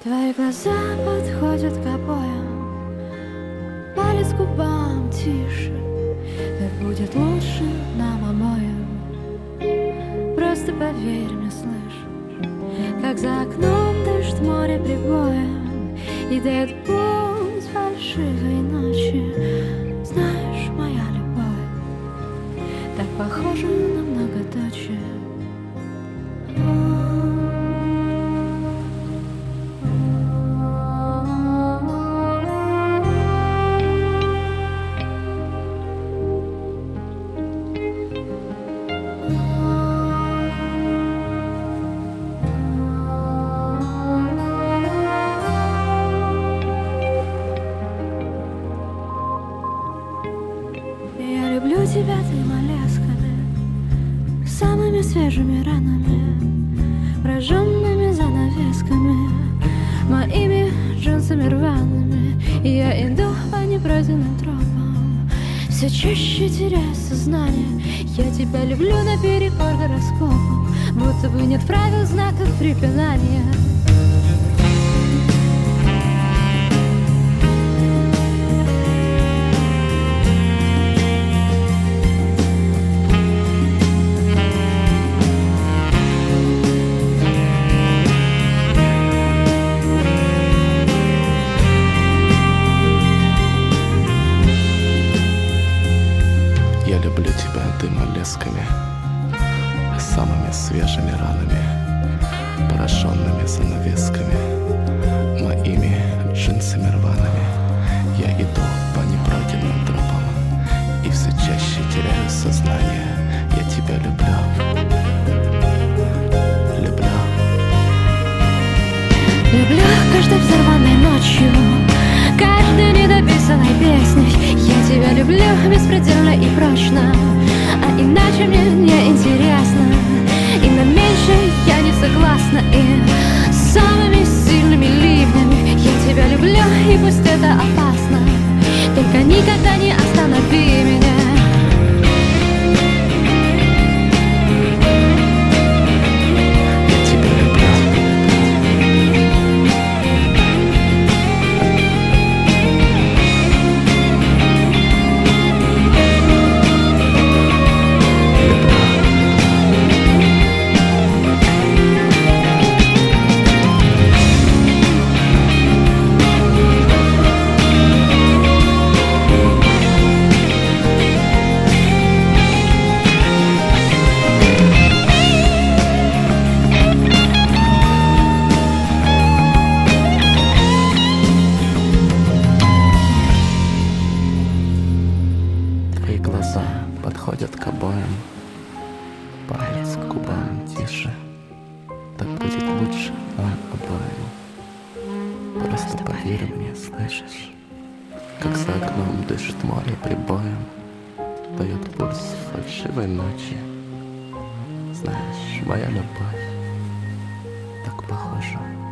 Твои глаза подходят к обоям, палец к губам тише. Так будет лучше нам обоим. Просто поверь мне, слышишь, как за окном дождь, море прибоем и дает путь фальшивой ночи. Знаешь, моя любовь так похожа на многоточие. Я люблю тебя тремя лесками, самыми свежими ранами, прожженными занавесками, моими джинсами рваными. И я иду по непройденным тропам, все чаще теряя сознание. Я тебя люблю наперекор гороскопам, будто бы нет правил, знаков препинания. Я люблю тебя дымолесками, самыми свежими ранами, пораженными занавесками, моими джинсами рваными. Я иду по непройденным тропам и все чаще теряю сознание. Я тебя люблю, люблю. Люблю каждой взорванной ночью, каждой недописанной песней. Я тебя люблю беспредельно и прочно, а иначе мне не интересно. И на меньшее я не согласна. И самыми сильными ливнями я тебя люблю, и пусть это опасно, только никогда не останови меня. Твои глаза подходят к обоям, палец к губам тише. Так будет лучше нам обоим. Просто поверь мне, слышишь, как за окном дышит море прибоем, дает пульс фальшивой ночи. Знаешь, моя любовь так похожа